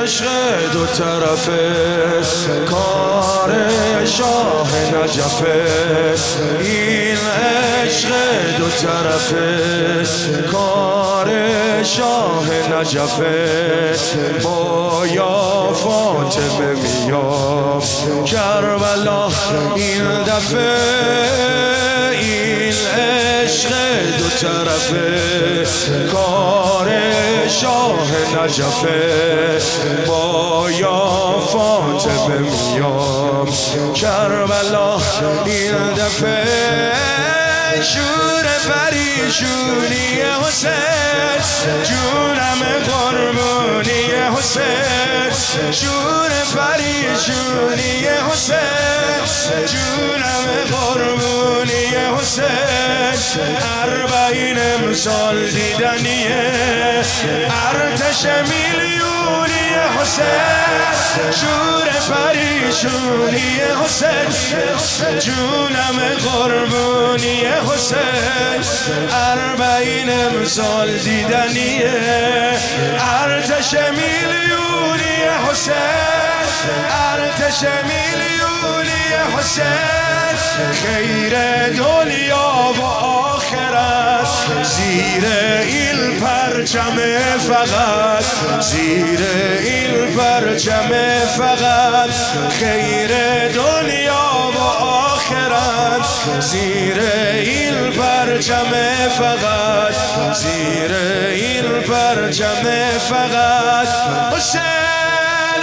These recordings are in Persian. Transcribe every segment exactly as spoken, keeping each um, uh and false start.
عشق دو طرفه کار شاه نجفه، این عشق دو طرفه کار شاه نجفه. ما یا فاطمه میام کربلا این دفعه، این عشق دو طرفه کار شاه نجفه. با یا فاطمه میام کربلا این دفعه. شور پریشونی حسین جونم قربونی حسین، شور پریشونی حسین جونم قربونی حسین. اربعین امسال دیدنیه ارتش میلیونی حسین، شور پریشونی حسین جونم قربونی حسین. اربعین امسال دیدنیه ارتش میلیونی حسین، ارتش میلیونی حسین. خیر دنیا و آخرت زیر این پرچم فقط، زیر این پرچم فقط. خیر دنیا و آخرت زیر این پرچم فقط، زیر این پرچم فقط. حسین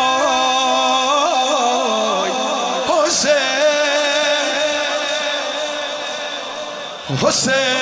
وای حسین، حسین